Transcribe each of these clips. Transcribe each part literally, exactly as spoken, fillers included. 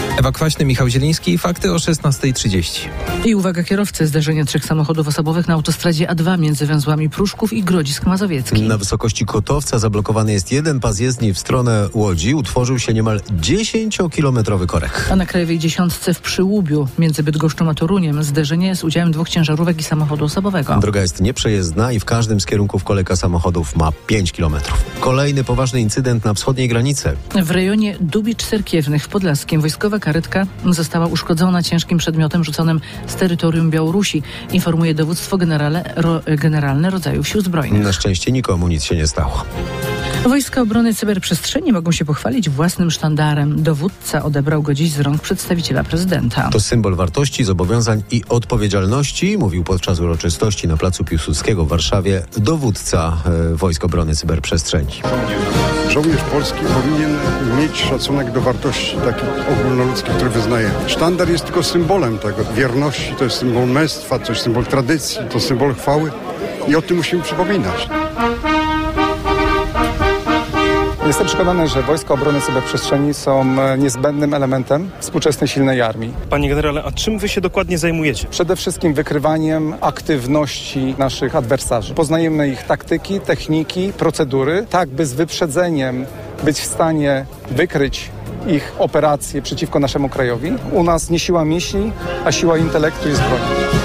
Ewa Kwaśny, Michał Zieliński. Fakty o szesnasta trzydzieści. I uwaga kierowcy, zderzenie trzech samochodów osobowych na autostradzie A dwa między węzłami Pruszków i Grodzisk Mazowiecki. Na wysokości Kotowca zablokowany jest jeden pas jezdni w stronę Łodzi. Utworzył się niemal dziesięciokilometrowy korek. A na Krajowej Dziesiątce w Przyłubiu między Bydgoszczą a Toruniem zderzenie z udziałem dwóch ciężarówek i samochodu osobowego. Droga jest nieprzejezdna i w każdym z kierunków kolejka samochodów ma pięć kilometrów. Kolejny poważny incydent na wschodniej granicy. W rejonie Dubicz Serkiewnych w Podlaskiem wojskowa karetka została uszkodzona ciężkim przedmiotem rzuconym z terytorium Białorusi, informuje dowództwo generale, ro, generalne rodzajów sił zbrojnych. Na szczęście nikomu nic się nie stało. Wojska Obrony Cyberprzestrzeni mogą się pochwalić własnym sztandarem. Dowódca odebrał go dziś z rąk przedstawiciela prezydenta. To symbol wartości, zobowiązań i odpowiedzialności, mówił podczas uroczystości na placu Piłsudskiego w Warszawie dowódca e, Wojsk Obrony Cyberprzestrzeni. Żołnierz polski powinien mieć szacunek do wartości takich ogólnoludzkich, które wyznaje. Sztandar jest tylko symbolem tego. Wierności to jest symbol męstwa, to jest symbol tradycji, to symbol chwały i o tym musimy przypominać. Jestem przekonany, że Wojska Obrony Cyberprzestrzeni są niezbędnym elementem współczesnej silnej armii. Panie generale, a czym wy się dokładnie zajmujecie? Przede wszystkim wykrywaniem aktywności naszych adwersarzy. Poznajemy ich taktyki, techniki, procedury, tak by z wyprzedzeniem być w stanie wykryć ich operacje przeciwko naszemu krajowi. U nas nie siła myśli, a siła intelektu i zbroi.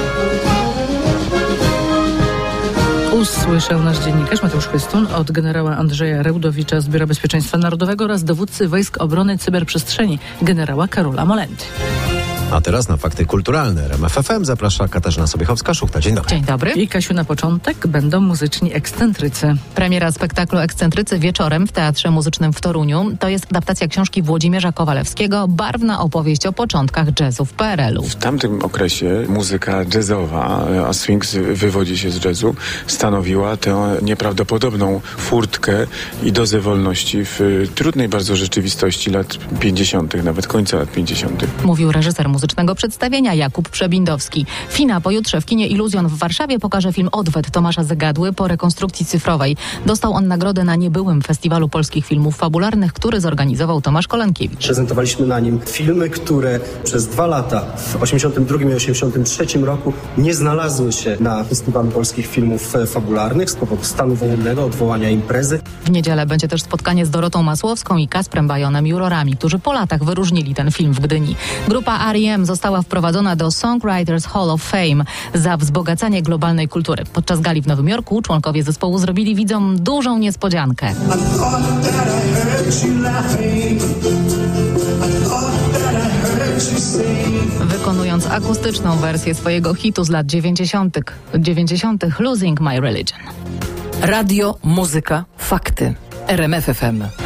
Usłyszał nasz dziennikarz Mateusz Chwystun od generała Andrzeja Rełdowicza z Biura Bezpieczeństwa Narodowego oraz dowódcy Wojsk Obrony Cyberprzestrzeni generała Karola Molendy. A teraz na fakty kulturalne. R M F F M zaprasza Katarzyna Sobiechowska-Szuchta. Dzień dobry. Dzień dobry. I Kasiu, na początek będą muzyczni ekscentrycy. Premiera spektaklu Ekscentrycy wieczorem w Teatrze Muzycznym w Toruniu. To jest adaptacja książki Włodzimierza Kowalewskiego, barwna opowieść o początkach jazzu w P R L u. W tamtym okresie muzyka jazzowa, a swing wywodzi się z jazzu, stanowiła tę nieprawdopodobną furtkę i dozę wolności w trudnej bardzo rzeczywistości lat pięćdziesiątych, nawet końca lat pięćdziesiątych. Mówił reżyser muzycznego przedstawienia Jakub Przebindowski. Fina pojutrze w kinie Iluzjon w Warszawie pokaże film Odwet Tomasza Zegadły po rekonstrukcji cyfrowej. Dostał on nagrodę na niebyłym Festiwalu Polskich Filmów Fabularnych, który zorganizował Tomasz Kolankiewicz. Prezentowaliśmy na nim filmy, które przez dwa lata w osiemdziesiątym drugim i osiemdziesiątym trzecim roku nie znalazły się na Festiwalu Polskich Filmów Fabularnych z powodu stanu wojennego, odwołania imprezy. W niedzielę będzie też spotkanie z Dorotą Masłowską i Kasprem Bajonem, jurorami, którzy po latach wyróżnili ten film w Gdyni. Grupa R E M została wprowadzona do Songwriters Hall of Fame za wzbogacanie globalnej kultury. Podczas gali w Nowym Jorku członkowie zespołu zrobili widzom dużą niespodziankę. Wykonując akustyczną wersję swojego hitu z lat dziewięćdziesiątych Losing My Religion. Radio, muzyka, fakty. R M F F M.